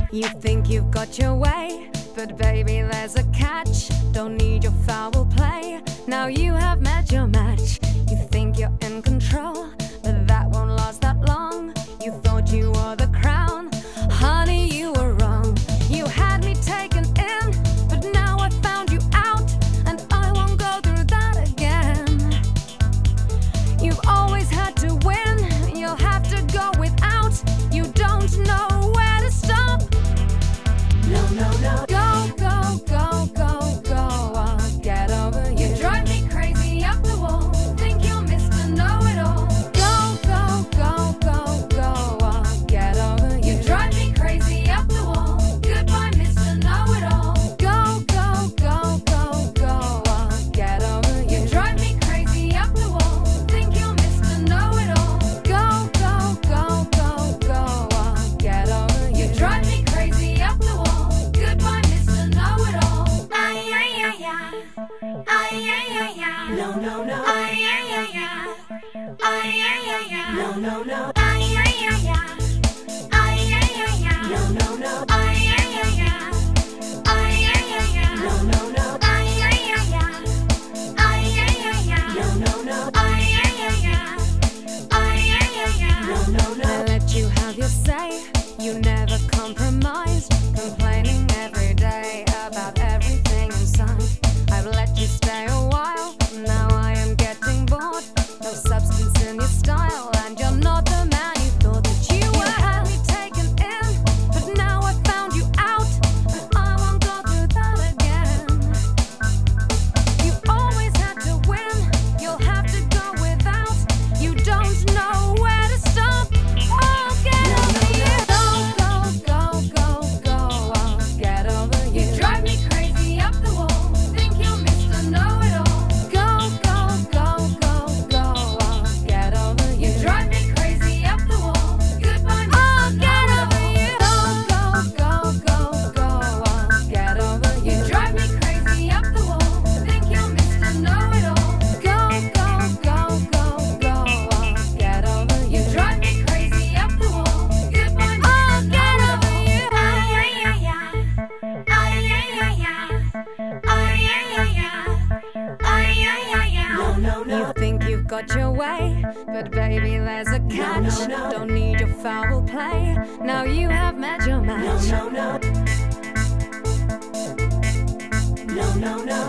You think you've got your way, but baby there's a catch. Don't need your foul play, now you have met your match. You think you're in control, but that won't last that long. You thought you were the crown, honey you were wrong. You had me taken in, but now I found you out, and I won't go through that again. You've always had to win, you'll have to go without. You don't know where to stop. No, no, no. Go, go, go, go, go, I'll get over you. You drive me crazy up the wall. Think you're Mr. Know-it-all. Go, go, go, go, go, I'll get over you. You drive me crazy up the wall. Goodbye, Mr. Know-it-all. Go, go, go, go, go, I'll get over you. You drive me crazy up the wall. Think you're Mr. Know-it-all. Go, go, go, go, go, I'll get over you. You drive me crazy up the wall. Goodbye, Mr. Know-it-all. Ay, ay, ay, ay. Ay, ay, ay, ay. No, no, no. Ay, ay, ay, ay. Ay, ay, ay, ay. No, no, no. Ay, ay, ay, ay. Ay, ay, ay, ay. No, no, no. Ay, ay, ay, ay. Ay, ay, ay, ay. No, no, no. Ay, ay, ay, ay. Ay, ay, ay, ay. No, no, no. Ay, ay, ay, ay. Ay, ay, ay, ay. No, no, no. I let you have your say, you never compromised, complaining every day about everything inside. I've let you stay a while, now I am getting bored. No substance in your style, and you're not the man you thought that you were. You had me taken in, but now I found you out, and I won't go through that again. You've always had to win, you'll have to go without. You don't know where to stop. I'll get over you. Go, go, go, go, go, I'll get over you. You drive me crazy up the wall. Think you're Mr. Know-it-all. Go, go, go, go, go, I'll get over you. You drive me crazy up the wall. Goodbye, I'll Mr. get over Know-it-all. you. Go, go, go, go, I'll get over you. You drive me crazy up the wall. Think you're Mr. Know-it-all. Go, go, go, go, go, I'll get over you. You drive me crazy up the wall. Goodbye, I'll Mr. get over Know-it-all. you. Ay, ay, ay, ay. Ay, ay, ay, ay. Ay, ay, ay, ay. Ay, ay, ay, ay. No, no, no. You think you've got your way, but baby there's a catch. Don't need your foul play, now you have met your match. No, no, no. No, no, no.